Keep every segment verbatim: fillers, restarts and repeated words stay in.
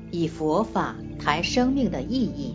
以佛法谈生命的意义。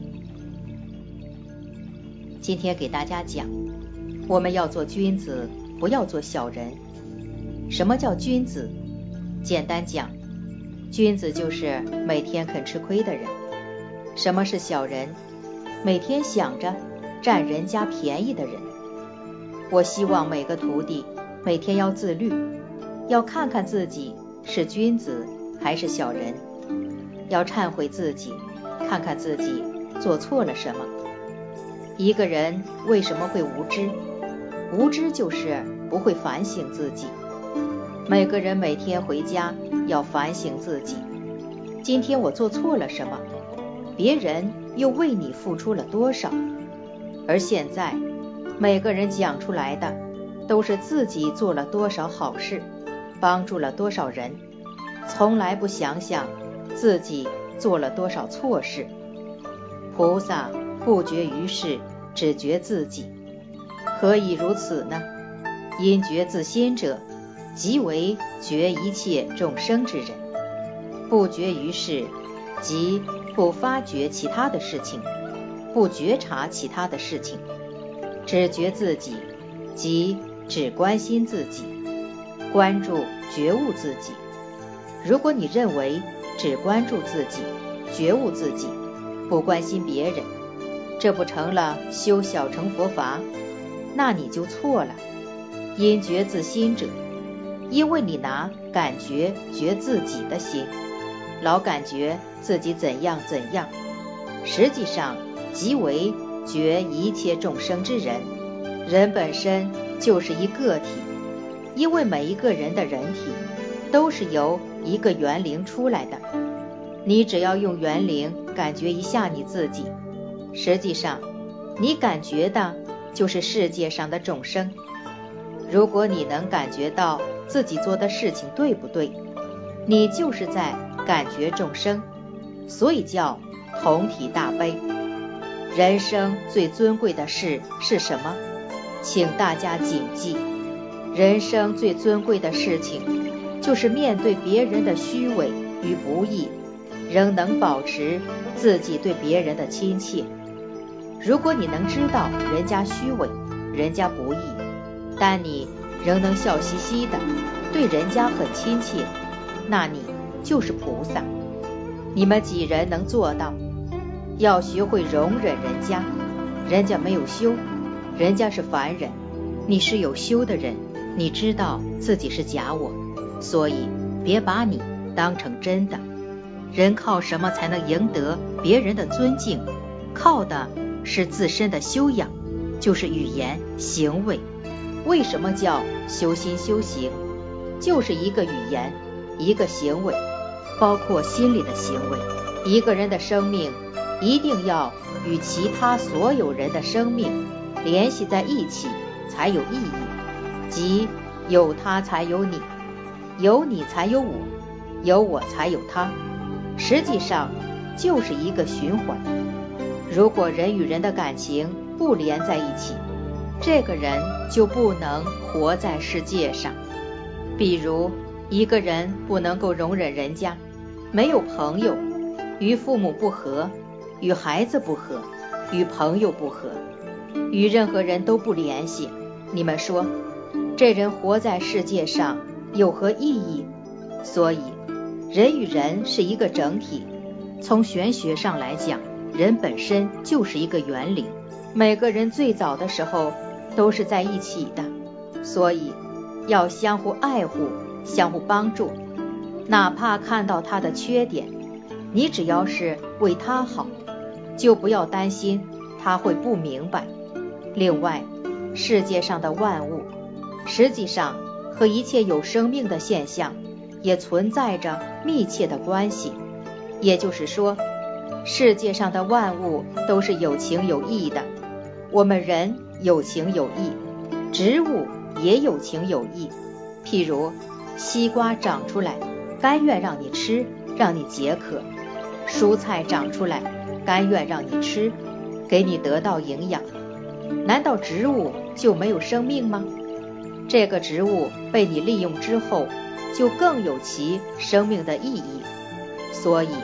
今天给大家讲，我们要做君子，不要做小人。什么叫君子？简单讲，君子就是每天肯吃亏的人。什么是小人？每天想着占人家便宜的人。我希望每个徒弟每天要自律，要看看自己是君子还是小人，要忏悔自己，看看自己做错了什么。一个人为什么会无知？无知就是不会反省自己。每个人每天回家要反省自己，今天我做错了什么？别人又为你付出了多少？而现在每个人讲出来的都是自己做了多少好事，帮助了多少人，从来不想想自己做了多少错事。菩萨不觉于世，只觉自己。何以如此呢？因觉自心者，即为觉一切众生之人。不觉于世，即不发觉其他的事情，不觉察其他的事情，只觉自己，即只关心自己，关注觉悟自己。如果你认为只关注自己，觉悟自己，不关心别人，这不成了修小乘佛法？那你就错了。因觉自心者，因为你拿感觉觉自己的心，老感觉自己怎样怎样，实际上即为觉一切众生之人。人本身就是一个体，因为每一个人的人体都是由一个元灵出来的。你只要用元灵感觉一下你自己，实际上你感觉的就是世界上的众生。如果你能感觉到自己做的事情对不对，你就是在感觉众生，所以叫同体大悲。人生最尊贵的事是什么？请大家谨记，人生最尊贵的事情就是面对别人的虚伪与不义，仍能保持自己对别人的亲切。如果你能知道人家虚伪，人家不义，但你仍能笑嘻嘻的对人家很亲切，那你就是菩萨。你们几人能做到？要学会容忍人家，人家没有修，人家是凡人，你是有修的人，你知道自己是假我，所以别把你当成真的。人靠什么才能赢得别人的尊敬？靠的是自身的修养，就是语言行为。为什么叫修心修行？就是一个语言，一个行为，包括心里的行为。一个人的生命一定要与其他所有人的生命联系在一起才有意义，即有他才有你，有你才有我，有我才有他，实际上就是一个循环。如果人与人的感情不连在一起，这个人就不能活在世界上。比如一个人不能够容忍人家，没有朋友，与父母不和，与孩子不和，与朋友不和，与任何人都不联系，你们说这人活在世界上有何意义？所以人与人是一个整体，从玄学上来讲，人本身就是一个元灵，每个人最早的时候都是在一起的，所以要相互爱护，相互帮助。哪怕看到他的缺点，你只要是为他好，就不要担心他会不明白。另外，世界上的万物实际上和一切有生命的现象也存在着密切的关系，也就是说，世界上的万物都是有情有义的。我们人有情有义，植物也有情有义。譬如西瓜长出来，甘愿让你吃，让你解渴；蔬菜长出来，甘愿让你吃，给你得到营养。难道植物就没有生命吗？这个植物被你利用之后，就更有其生命的意义。所以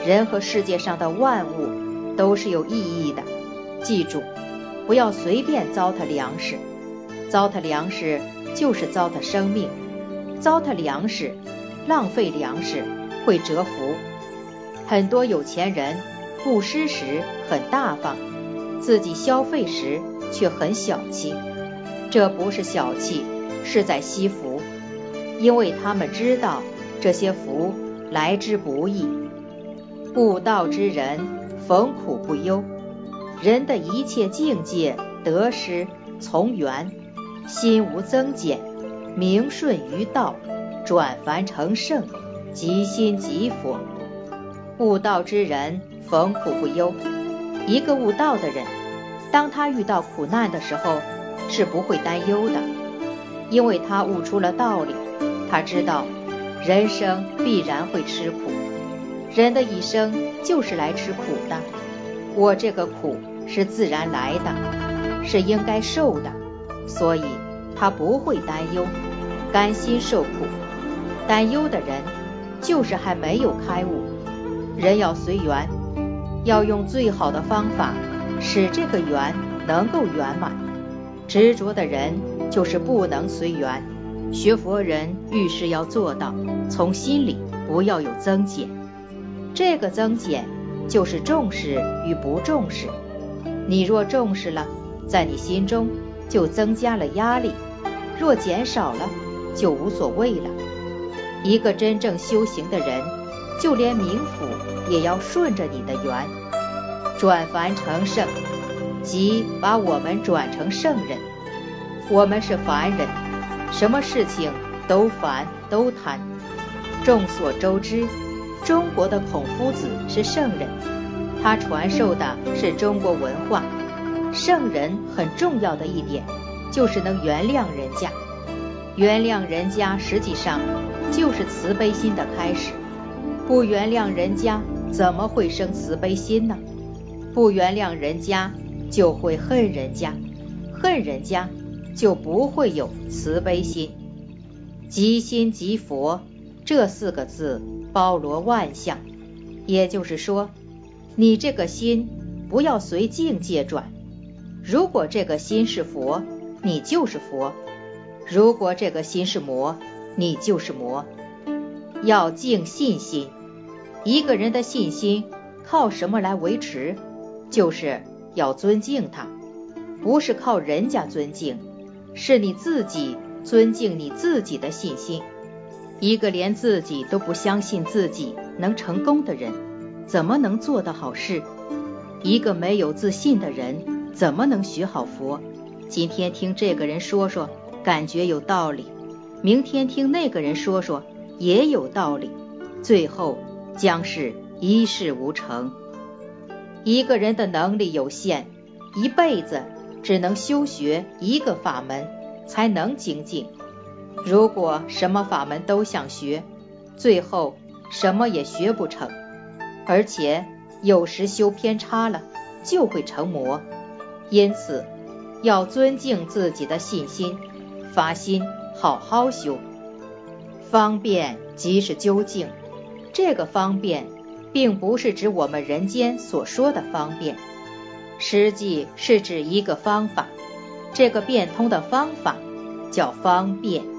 人和世界上的万物都是有意义的。记住，不要随便糟蹋粮食，糟蹋粮食就是糟蹋生命，糟蹋粮食，浪费粮食会折福。很多有钱人布施时很大方，自己消费时却很小气，这不是小气，是在惜福，因为他们知道这些福来之不易。悟道之人逢苦不忧，人的一切境界得失从缘，心无增减，明顺于道，转凡成圣，即心即佛。悟道之人逢苦不忧，一个悟道的人，当他遇到苦难的时候是不会担忧的，因为他悟出了道理，他知道人生必然会吃苦，人的一生就是来吃苦的，我这个苦是自然来的，是应该受的，所以他不会担忧，甘心受苦。担忧的人就是还没有开悟。人要随缘，要用最好的方法使这个缘能够圆满。执着的人就是不能随缘。学佛人遇事要做到从心里不要有增减，这个增减就是重视与不重视。你若重视了，在你心中就增加了压力，若减少了就无所谓了。一个真正修行的人，就连冥府也要顺着你的缘，转凡成圣，即把我们转成圣人。我们是凡人，什么事情都烦都贪。众所周知，中国的孔夫子是圣人，他传授的是中国文化。圣人很重要的一点就是能原谅人家，原谅人家实际上就是慈悲心的开始。不原谅人家怎么会生慈悲心呢？不原谅人家就会恨人家，恨人家就不会有慈悲心。即心即佛这四个字包罗万象，也就是说，你这个心不要随境界转，如果这个心是佛，你就是佛；如果这个心是魔，你就是魔。要敬信心，一个人的信心靠什么来维持？就是要尊敬他，不是靠人家尊敬，是你自己尊敬你自己的信心。一个连自己都不相信自己能成功的人，怎么能做得好事？一个没有自信的人，怎么能学好佛？今天听这个人说说，感觉有道理，明天听那个人说说，也有道理，最后将是一事无成。一个人的能力有限，一辈子只能修学一个法门，才能精进。如果什么法门都想学，最后什么也学不成，而且有时修偏差了，就会成魔。因此要尊敬自己的信心，发心好好修。方便即是究竟，这个方便并不是指我们人间所说的方便，实际是指一个方法，这个变通的方法叫方便。